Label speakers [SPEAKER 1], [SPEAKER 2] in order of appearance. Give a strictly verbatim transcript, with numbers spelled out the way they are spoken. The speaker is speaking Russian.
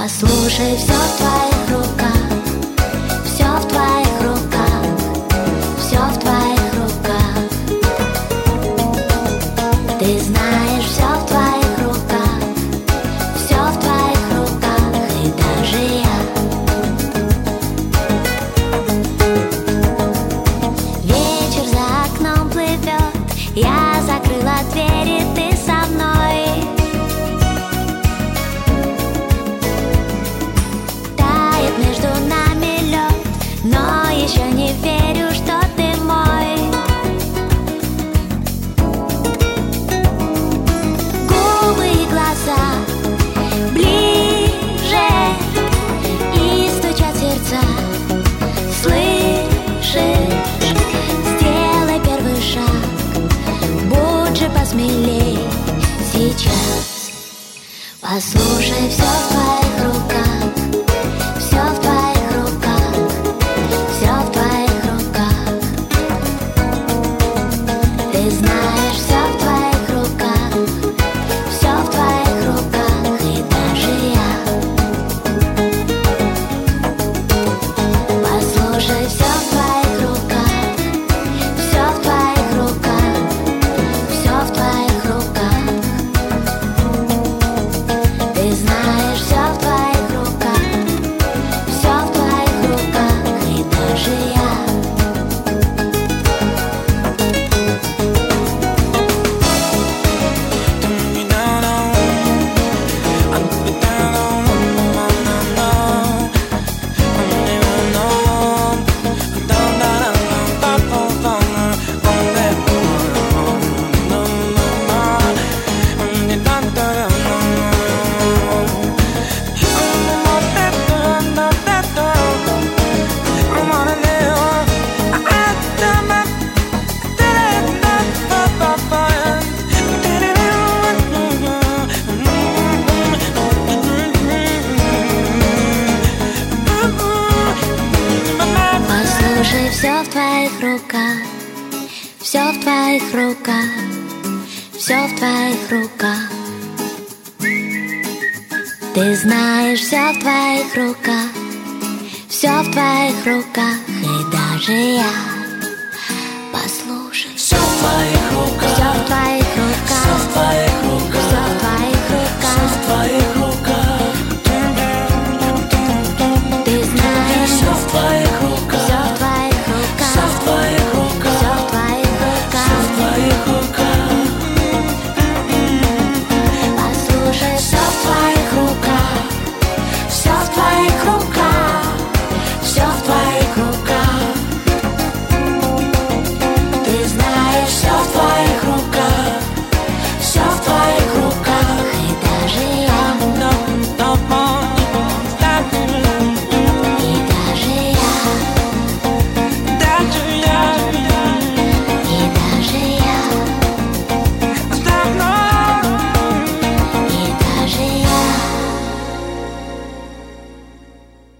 [SPEAKER 1] Послушай, все в твоих руках, все в твоих руках, все в твоих руках. Ты знаешь, все в твоих руках, все в твоих руках, и даже я. Вечер за окном плывет, я закрыла двери, ты со мной. Между нами лед, но еще не верю, что ты мой. Губы и глаза ближе, и стучат сердца. Слышишь? Сделай первый шаг, будь же посмелей сейчас. Послушай, все в твоих руках. Все в твоих руках, все в твоих руках. Ты знаешь, все в твоих руках, все в твоих руках, и даже я. Послушай, все в твоих руках, все в твоих руках, все в твоих руках. Ты знаешь, все в твоих руках. Все в твоих руках, и даже я. Послушай, все в твоих руках, все в твоих руках, все в твоих руках. Ты знаешь, все в твоих руках, все в твоих руках, и даже я.